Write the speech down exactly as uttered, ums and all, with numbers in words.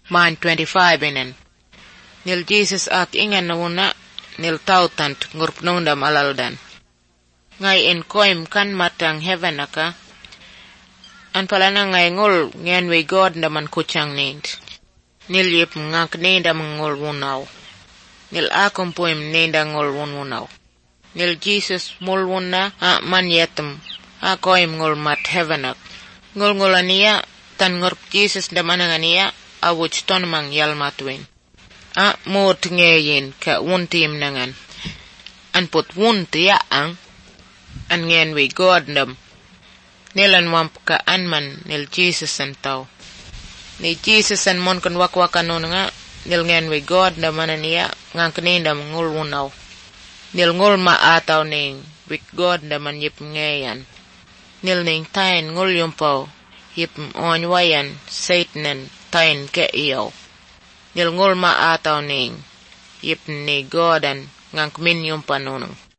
man twenty-five inen. Nil Jesus ak ingen na una nil tautant ngurup nundam alaldan. Ngay in koim kan matang heaven aka. An pala na ngay ngul ngenwe God naman kuchang need. Nil yip ngak nenda mangul wunaw. Nil akum poim nenda ngul wun wunaw. Nil Jesus mul wuna a man yetum a koim ngul mat heaven ak. Ngul ngul aniya tan ngurup Jesus naman ang aniya awuch ton mang yalmatwin. A mot ngayin ka wuntim nangan. An put wunti ya ang an ngenwe God nam. Nilan wamp ka anman nil Jesus an tau. Ni Jesus an mon kan wakwakan nun nga nil ngenwe God naman aniya ngang kanindam ngul wunaw. Nil ngul maataw ning wik God naman yip ngayan. Nil ning tayin ngul yumpaw yip onwayan Satanan tayin ke iyaw. Nil ngul maataw ning yip ni God an ngang min yumpa nunang.